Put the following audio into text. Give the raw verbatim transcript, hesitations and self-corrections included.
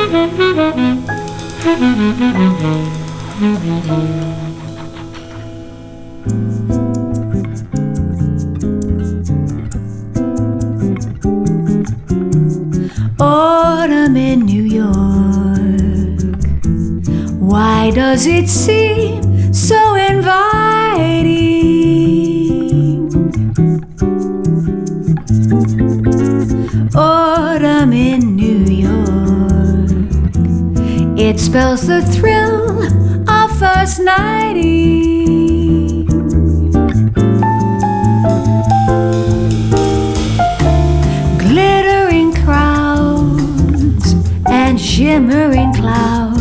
Autumn in New York, why does it seem so inviting? Autumn in New York, it spells the thrill of first nighting. Glittering crowds and shimmering clouds,